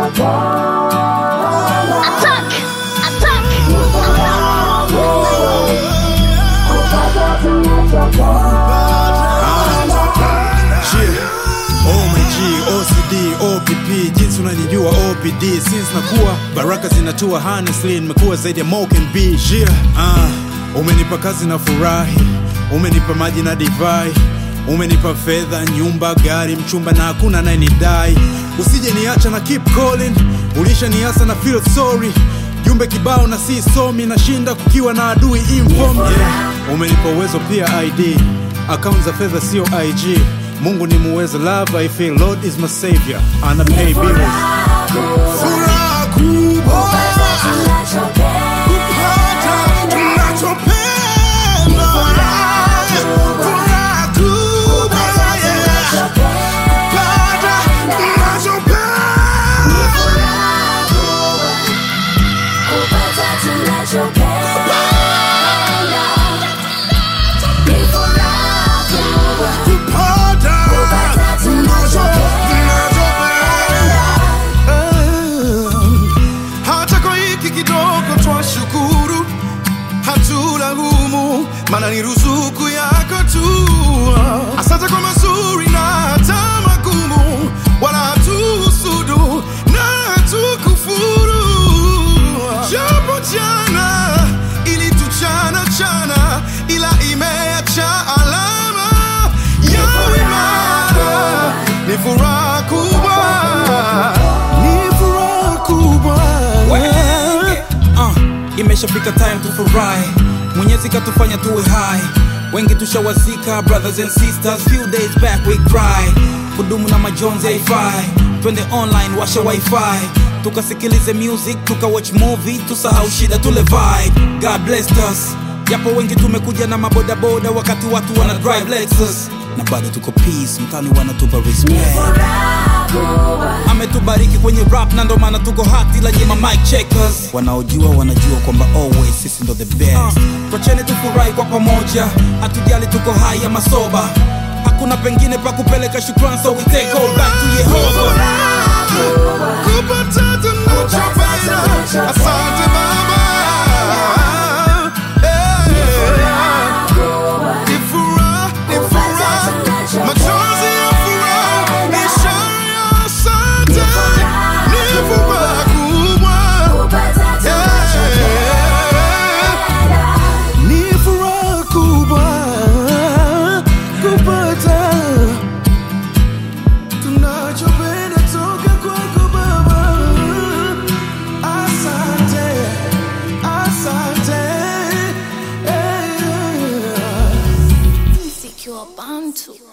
OCD, OPP, jinsi unanijua OPD. Since nakuwa baraka zinatua, honestly nimekuwa zaidi ya Mo can be. Umenipa kazi na furahi, umenipa maji na divai, umenipa fedha, nyumba, gari, mchumba na hakuna anayenidai. Usije niacha na keep calling, ulisha niasa na feel sorry. Jumbe kibao na si somi, nashinda kukiwa na adui inform. Umenipa uwezo pia ID, account za fedha sio IG. Mungu ni muweza, love I feel, Lord is my savior, ana pay bills. Furaha kubwa mana ni ruzuku yako tu. Asante kwa mazuri na hata magumu, wala hatuhusudu na hatukufuru. Japo jana ilituchana chana, ila imeacha alama ya imara. Ni furaha kubwa, ni furaha kubwa. Imeshafika time to furahi, Mwenyezi katufanya tuwe high. Wengi tushawazika, brothers and sisters, few days back we cry. Kudumu na majonzi haifai, twende online washa wifi, tukasikilize music, tukawatch movie, tusahau shida tule vibe. God blessed us, japo wengi tumekuja na maboda boda, wakati watu wana drive Lexus, na bado tuko peace, mtani wanatupa respect. Ametubariki kwenye rap na ndo maana tuko hati la nyema mic checkers. Wanaojua wanajua kwamba always sisi ndo the best. Tuacheni tufurahi kwa pamoja, hatujali tuko high ama soba. Hakuna pengine pa kupeleka shukrani, so we take all back to Yehova. Kupata tunachopenda, asante Baba. Bantu.